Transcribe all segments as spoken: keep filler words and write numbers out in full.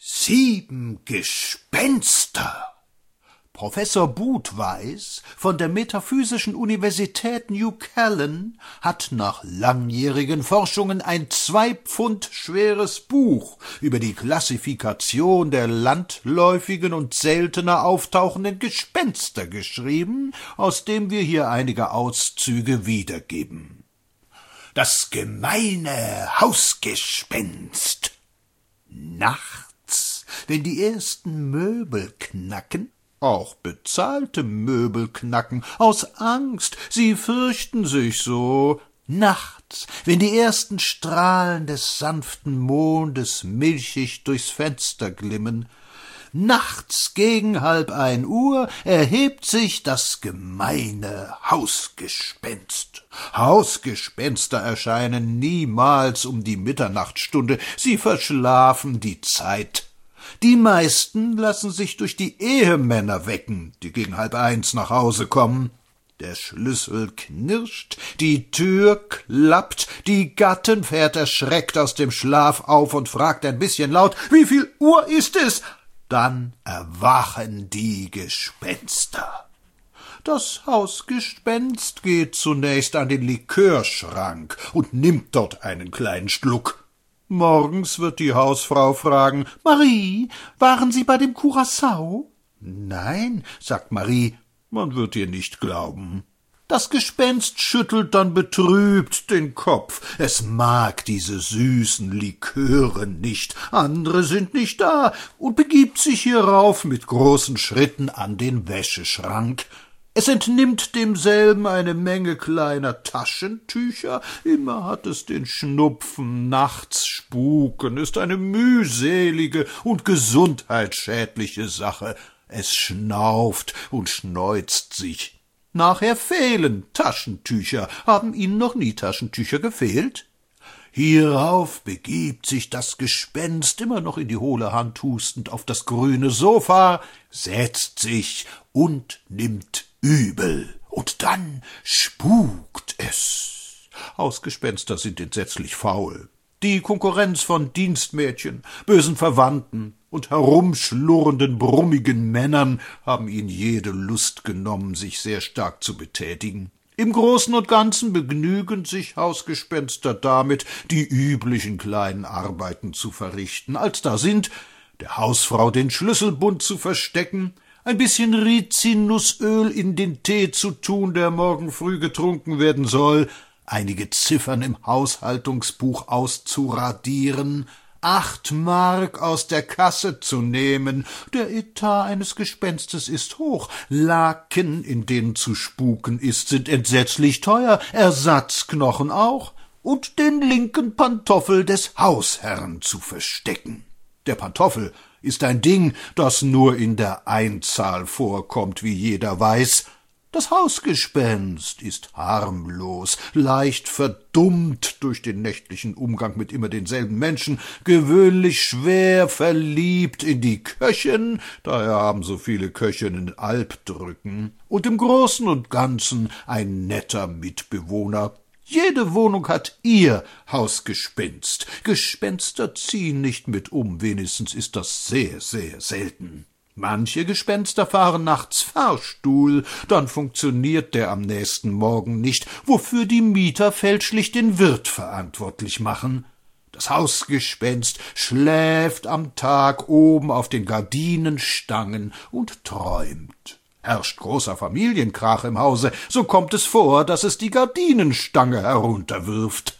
Sieben Gespenster. Professor Budweis von der Metaphysischen Universität New Callan hat nach langjährigen Forschungen ein zwei Pfund schweres Buch über die Klassifikation der landläufigen und seltener auftauchenden Gespenster geschrieben, aus dem wir hier einige Auszüge wiedergeben. Das gemeine Hausgespenst. Nachts, wenn die ersten Möbel knacken, auch bezahlte Möbel knacken, aus Angst, sie fürchten sich so. Nachts, wenn die ersten Strahlen des sanften Mondes milchig durchs Fenster glimmen, nachts gegen halb ein Uhr erhebt sich das gemeine Hausgespenst. Hausgespenster erscheinen niemals um die Mitternachtsstunde, sie verschlafen die Zeit. Die meisten lassen sich durch die Ehemänner wecken, die gegen halb eins nach Hause kommen. Der Schlüssel knirscht, die Tür klappt, die Gattin fährt erschreckt aus dem Schlaf auf und fragt ein bisschen laut, »Wie viel Uhr ist es?« Dann erwachen die Gespenster. Das Hausgespenst geht zunächst an den Likörschrank und nimmt dort einen kleinen Schluck. Morgens wird die Hausfrau fragen, »Marie, waren Sie bei dem Curacao?« »Nein«, sagt Marie, man wird ihr nicht glauben. Das Gespenst schüttelt dann betrübt den Kopf. Es mag diese süßen Liköre nicht, andere sind nicht da, und begibt sich hierauf mit großen Schritten an den Wäscheschrank. Es entnimmt demselben eine Menge kleiner Taschentücher, immer hat es den Schnupfen, nachts spuken, ist eine mühselige und gesundheitsschädliche Sache. Es schnauft und schneuzt sich. Nachher fehlen Taschentücher. Haben Ihnen noch nie Taschentücher gefehlt? Hierauf begibt sich das Gespenst, immer noch in die hohle Hand hustend, auf das grüne Sofa, setzt sich und nimmt übel. Und dann spukt es. Hausgespenster sind entsetzlich faul. Die Konkurrenz von Dienstmädchen, bösen Verwandten und herumschlurrenden, brummigen Männern haben ihnen jede Lust genommen, sich sehr stark zu betätigen. Im Großen und Ganzen begnügen sich Hausgespenster damit, die üblichen kleinen Arbeiten zu verrichten, als da sind, der Hausfrau den Schlüsselbund zu verstecken, ein bisschen Rizinusöl in den Tee zu tun, der morgen früh getrunken werden soll, einige Ziffern im Haushaltungsbuch auszuradieren, acht Mark aus der Kasse zu nehmen, der Etat eines Gespenstes ist hoch, Laken, in denen zu spuken ist, sind entsetzlich teuer, Ersatzknochen auch, und den linken Pantoffel des Hausherrn zu verstecken. Der Pantoffel ist ein Ding, das nur in der Einzahl vorkommt, wie jeder weiß. Das Hausgespenst ist harmlos, leicht verdummt durch den nächtlichen Umgang mit immer denselben Menschen, gewöhnlich schwer verliebt in die Köchin, daher haben so viele Köchinnen Albdrücken, und im Großen und Ganzen ein netter Mitbewohner. Jede Wohnung hat ihr Hausgespenst. Gespenster ziehen nicht mit um, wenigstens ist das sehr, sehr selten. Manche Gespenster fahren nachts Fahrstuhl, dann funktioniert der am nächsten Morgen nicht, wofür die Mieter fälschlich den Wirt verantwortlich machen. Das Hausgespenst schläft am Tag oben auf den Gardinenstangen und träumt. Herrscht großer Familienkrach im Hause, so kommt es vor, dass es die Gardinenstange herunterwirft.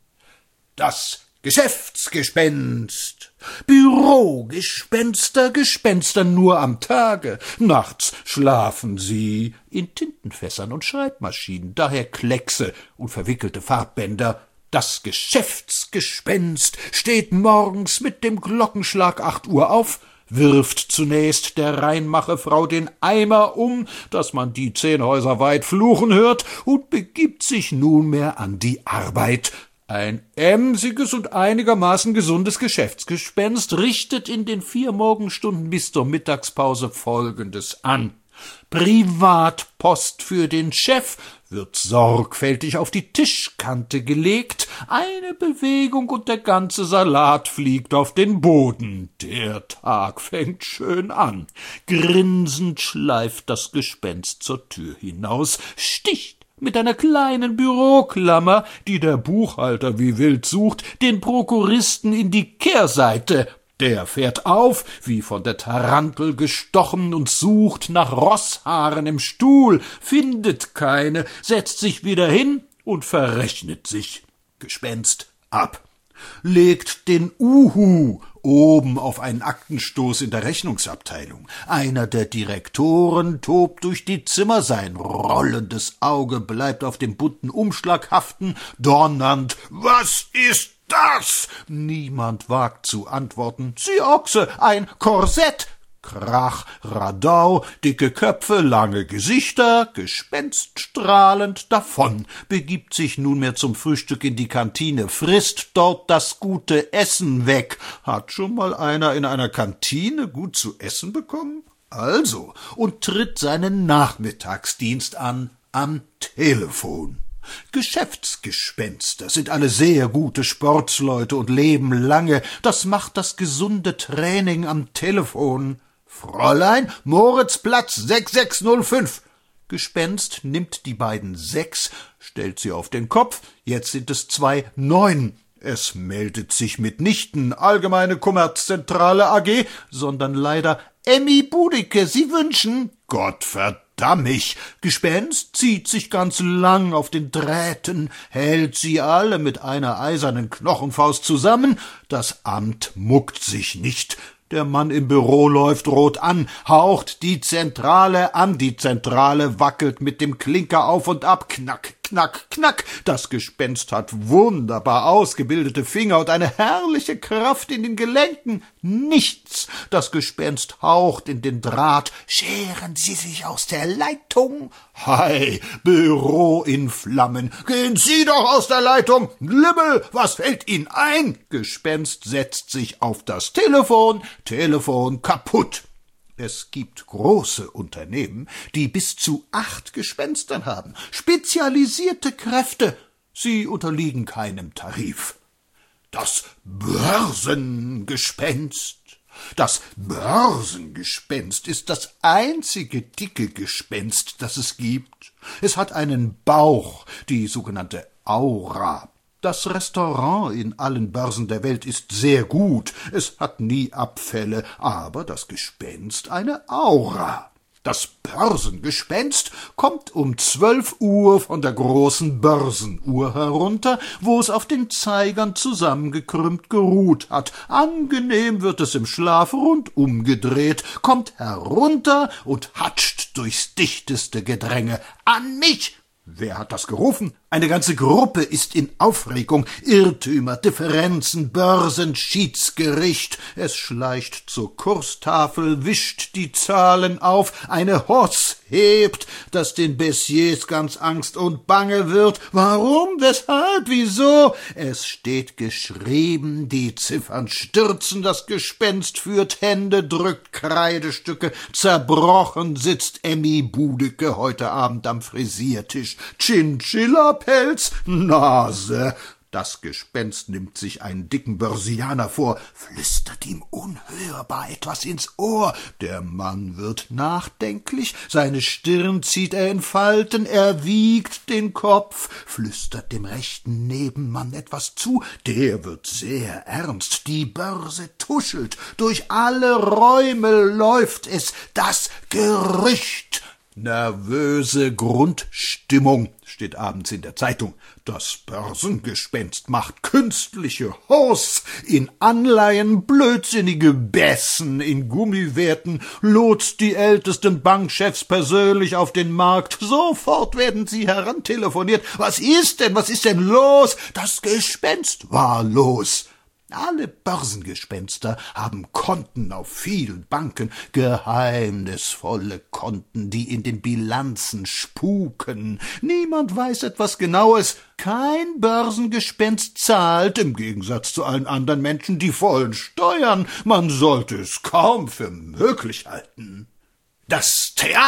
Das Geschäftsgespenst. Bürogespenster, Gespenster nur am Tage. Nachts schlafen sie in Tintenfässern und Schreibmaschinen, daher Kleckse und verwickelte Farbbänder. Das Geschäftsgespenst steht morgens mit dem Glockenschlag acht Uhr auf, wirft zunächst der Reinmachefrau den Eimer um, dass man die zehn Häuser weit fluchen hört, und begibt sich nunmehr an die Arbeit. Ein emsiges und einigermaßen gesundes Geschäftsgespenst richtet in den vier Morgenstunden bis zur Mittagspause Folgendes an. Privatpost für den Chef wird sorgfältig auf die Tischkante gelegt, eine Bewegung und der ganze Salat fliegt auf den Boden. Der Tag fängt schön an. Grinsend schleift das Gespenst zur Tür hinaus, sticht mit einer kleinen Büroklammer, die der Buchhalter wie wild sucht, den Prokuristen in die Kehrseite. Der fährt auf, wie von der Tarantel gestochen, und sucht nach Rosshaaren im Stuhl, findet keine, setzt sich wieder hin und verrechnet sich. Gespenst ab. Legt den Uhu oben auf einen Aktenstoß in der Rechnungsabteilung. Einer der Direktoren tobt durch die Zimmer, sein rollendes Auge bleibt auf dem bunten Umschlag haften, donnernd: »Was ist das?« Niemand wagt zu antworten. »Sie Ochse, ein Korsett!« Krach, Radau, dicke Köpfe, lange Gesichter, gespenststrahlend davon, begibt sich nunmehr zum Frühstück in die Kantine, frisst dort das gute Essen weg. Hat schon mal einer in einer Kantine gut zu essen bekommen? Also, und tritt seinen Nachmittagsdienst an am Telefon. Geschäftsgespenster sind alle sehr gute Sportsleute und leben lange. Das macht das gesunde Training am Telefon. »Fräulein, Moritzplatz sechs sechs null fünf. Gespenst nimmt die beiden Sechs, stellt sie auf den Kopf, jetzt sind es zwei Neun. Es meldet sich mitnichten Allgemeine Kommerzzentrale A G, sondern leider Emmy Budicke. Sie wünschen? Gottverdammig! Gespenst zieht sich ganz lang auf den Drähten, hält sie alle mit einer eisernen Knochenfaust zusammen. Das Amt muckt sich nicht. Der Mann im Büro läuft rot an, haucht die Zentrale an, die Zentrale wackelt mit dem Klinker auf und ab, knack, knack, knack. Das Gespenst hat wunderbar ausgebildete Finger und eine herrliche Kraft in den Gelenken. Nichts. Das Gespenst haucht in den Draht. »Scheren Sie sich aus der Leitung!« »Hei, Büro in Flammen! Gehen Sie doch aus der Leitung! Limmel, was fällt Ihnen ein?« Gespenst setzt sich auf das Telefon. Telefon kaputt. Es gibt große Unternehmen, die bis zu acht Gespenstern haben, spezialisierte Kräfte. Sie unterliegen keinem Tarif. Das Börsengespenst. Das Börsengespenst ist das einzige dicke Gespenst, das es gibt. Es hat einen Bauch, die sogenannte Aura. Das Restaurant in allen Börsen der Welt ist sehr gut, es hat nie Abfälle, aber das Gespenst eine Aura. Das Börsengespenst kommt um zwölf Uhr von der großen Börsenuhr herunter, wo es auf den Zeigern zusammengekrümmt geruht hat. Angenehm wird es im Schlaf rundum gedreht, kommt herunter und hatscht durchs dichteste Gedränge. »An mich!« Wer hat das gerufen? Eine ganze Gruppe ist in Aufregung. Irrtümer, Differenzen, Börsen, Schiedsgericht. Es schleicht zur Kurstafel, wischt die Zahlen auf. Eine Hoss hebt, dass den Bessiers ganz Angst und Bange wird. Warum? Weshalb? Wieso? Es steht geschrieben, die Ziffern stürzen, das Gespenst führt Hände, drückt Kreidestücke. Zerbrochen sitzt Emmy Budicke heute Abend am Frisiertisch. Chinchilla-Pelz, Nase. Das Gespenst nimmt sich einen dicken Börsianer vor, flüstert ihm unhörbar etwas ins Ohr. Der Mann wird nachdenklich, seine Stirn zieht er in Falten, er wiegt den Kopf, flüstert dem rechten Nebenmann etwas zu, der wird sehr ernst, die Börse tuschelt, durch alle Räume läuft es, das Gerücht. Nervöse Grundstimmung, steht abends in der Zeitung. Das Börsengespenst macht künstliche Hausse in Anleihen, blödsinnige Bässen in Gummiwerten, lotst die ältesten Bankchefs persönlich auf den Markt. Sofort werden sie herantelefoniert. Was ist denn, was ist denn los? Das Gespenst war los. Alle Börsengespenster haben Konten auf vielen Banken, geheimnisvolle Konten, die in den Bilanzen spuken. Niemand weiß etwas Genaues. Kein Börsengespenst zahlt, im Gegensatz zu allen anderen Menschen, die vollen Steuern. Man sollte es kaum für möglich halten. Das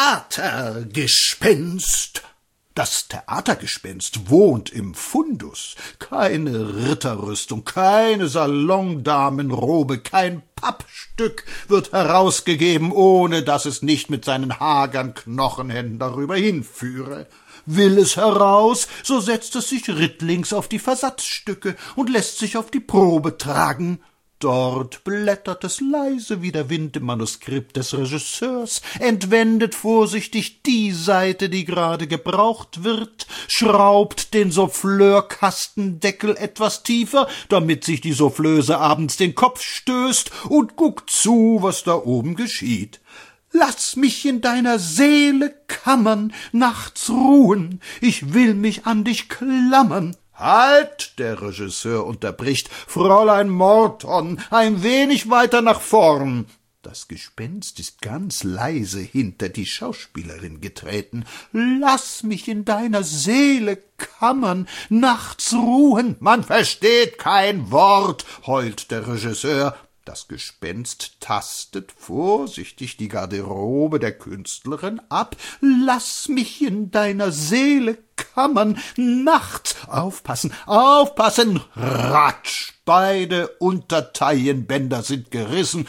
Theatergespenst. Das Theatergespenst wohnt im Fundus. Keine Ritterrüstung, keine Salondamenrobe, kein Pappstück wird herausgegeben, ohne dass es nicht mit seinen hagern Knochenhänden darüber hinführe. Will es heraus, so setzt es sich rittlings auf die Versatzstücke und lässt sich auf die Probe tragen. Dort blättert es leise wie der Wind im Manuskript des Regisseurs, entwendet vorsichtig die Seite, die gerade gebraucht wird, schraubt den Souffleurkastendeckel etwas tiefer, damit sich die Soufflöse abends den Kopf stößt, und guckt zu, was da oben geschieht. Lass mich in deiner Seele kammern, nachts ruhen, ich will mich an dich klammern. »Halt!« der Regisseur unterbricht. »Fräulein Morton, ein wenig weiter nach vorn!« Das Gespenst ist ganz leise hinter die Schauspielerin getreten. »Lass mich in deiner Seele kammern, nachts ruhen!« »Man versteht kein Wort«, heult der Regisseur. Das Gespenst tastet vorsichtig die Garderobe der Künstlerin ab. »Lass mich in deiner Seele kammern, nachts!« »Aufpassen, aufpassen!« Ratsch! Beide Untertaillenbänder sind gerissen.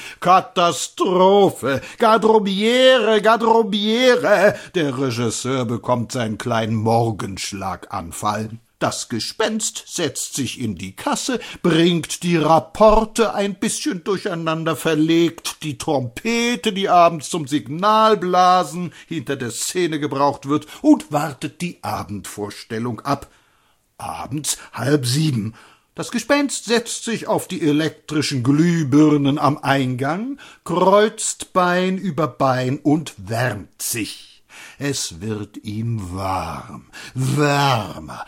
Katastrophe! Garderobiere, Garderobiere! Der Regisseur bekommt seinen kleinen Morgenschlaganfall. Das Gespenst setzt sich in die Kasse, bringt die Rapporte ein bisschen durcheinander, verlegt die Trompete, die abends zum Signalblasen hinter der Szene gebraucht wird, und wartet die Abendvorstellung ab. Abends halb sieben. Das Gespenst setzt sich auf die elektrischen Glühbirnen am Eingang, kreuzt Bein über Bein und wärmt sich. Es wird ihm warm, wärmer,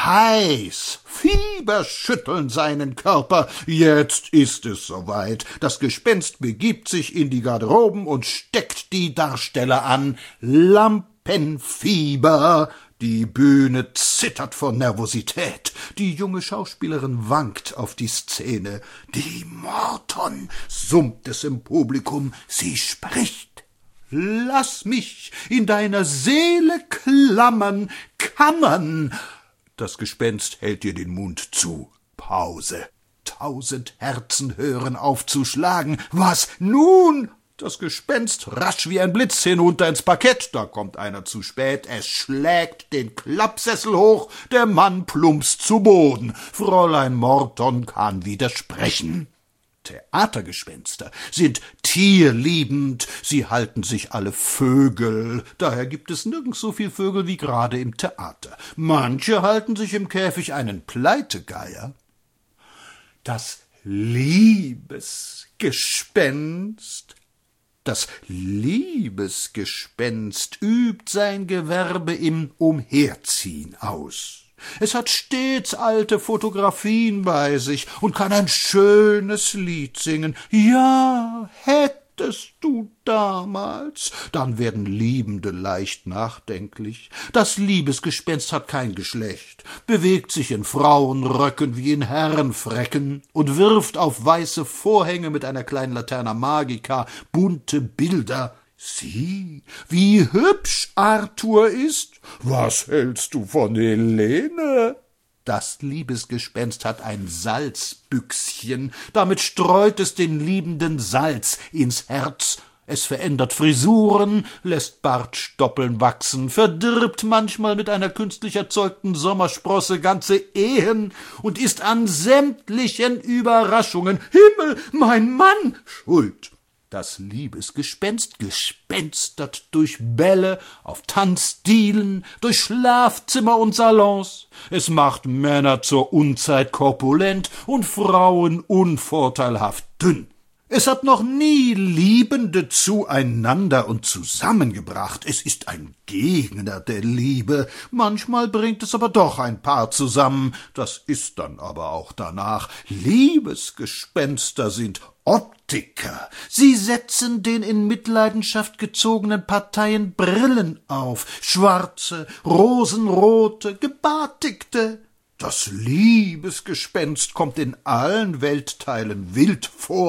heiß, Fieber schütteln seinen Körper. Jetzt ist es soweit. Das Gespenst begibt sich in die Garderoben und steckt die Darsteller an. Lampenfieber. Die Bühne zittert vor Nervosität. Die junge Schauspielerin wankt auf die Szene. »Die Morton«, summt es im Publikum, sie spricht. »Lass mich in deiner Seele klammern, kammern!« Das Gespenst hält ihr den Mund zu. Pause. Tausend Herzen hören auf zu schlagen. Was nun? Das Gespenst rasch wie ein Blitz hinunter ins Parkett. Da kommt einer zu spät. Es schlägt den Klappsessel hoch. Der Mann plumpst zu Boden. Fräulein Morton kann widersprechen. Theatergespenster sind tierliebend, sie halten sich alle Vögel, daher gibt es nirgends so viel Vögel wie gerade im Theater. Manche halten sich im Käfig einen Pleitegeier. Das Liebesgespenst, das Liebesgespenst übt sein Gewerbe im Umherziehen aus. Es hat stets alte Fotografien bei sich und kann ein schönes Lied singen. Ja, hättest du damals, dann werden Liebende leicht nachdenklich. Das Liebesgespenst hat kein Geschlecht, bewegt sich in Frauenröcken wie in Herrenfräcken und wirft auf weiße Vorhänge mit einer kleinen Laterna Magica bunte Bilder. Sieh, wie hübsch Arthur ist. Was hältst du von Helene? Das Liebesgespenst hat ein Salzbüchschen, damit streut es den Liebenden Salz ins Herz. Es verändert Frisuren, lässt Bartstoppeln wachsen, verdirbt manchmal mit einer künstlich erzeugten Sommersprosse ganze Ehen und ist an sämtlichen Überraschungen, Himmel, mein Mann, schuld. Das Liebesgespenst gespenstert durch Bälle, auf Tanzdielen, durch Schlafzimmer und Salons. Es macht Männer zur Unzeit korpulent und Frauen unvorteilhaft dünn. Es hat noch nie Liebende zueinander und zusammengebracht. Es ist ein Gegner der Liebe. Manchmal bringt es aber doch ein Paar zusammen. Das ist dann aber auch danach. Liebesgespenster sind Optiker. Sie setzen den in Mitleidenschaft gezogenen Parteien Brillen auf. Schwarze, rosenrote, gebartigte. Das Liebesgespenst kommt in allen Weltteilen wild vor.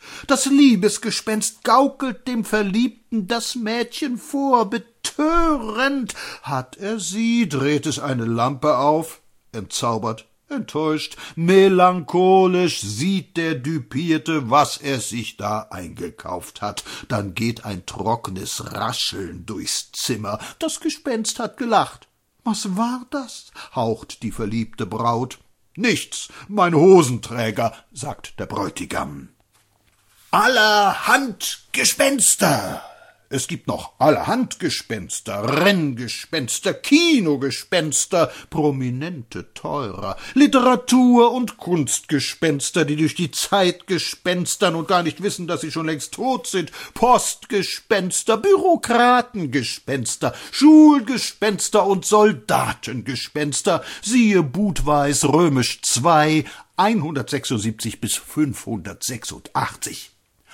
Das Liebesgespenst gaukelt dem Verliebten das Mädchen vor, betörend hat er sie, dreht es eine Lampe auf, entzaubert, enttäuscht, melancholisch sieht der Düpierte, was er sich da eingekauft hat. Dann geht ein trockenes Rascheln durchs Zimmer. Das Gespenst hat gelacht. »Was war das?« haucht die verliebte Braut. »Nichts, mein Hosenträger«, sagt der Bräutigam. »Allerhand Gespenster!« Es gibt noch allerhand Gespenster, Renngespenster, Kinogespenster, prominente Teurer, Literatur- und Kunstgespenster, die durch die Zeit gespenstern und gar nicht wissen, dass sie schon längst tot sind, Postgespenster, Bürokratengespenster, Schulgespenster und Soldatengespenster, siehe Budweis römisch zwei, hundertsechsundsiebzig bis fünfhundertsechsundachtzig.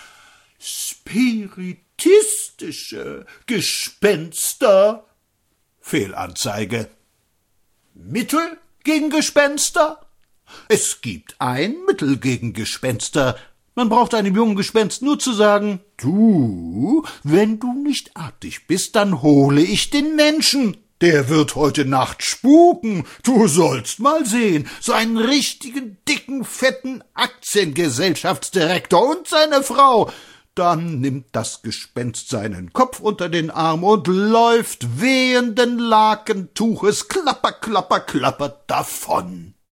Spiritistische Gespenster. Fehlanzeige. Mittel gegen Gespenster? Es gibt ein Mittel gegen Gespenster. Man braucht einem jungen Gespenst nur zu sagen, du, wenn du nicht artig bist, dann hole ich den Menschen. Der wird heute Nacht spuken. Du sollst mal sehen. So einen richtigen, dicken, fetten Aktiengesellschaftsdirektor und seine Frau. Dann nimmt das Gespenst seinen Kopf unter den Arm und läuft wehenden Lakentuches klapper, klapper, klappert davon.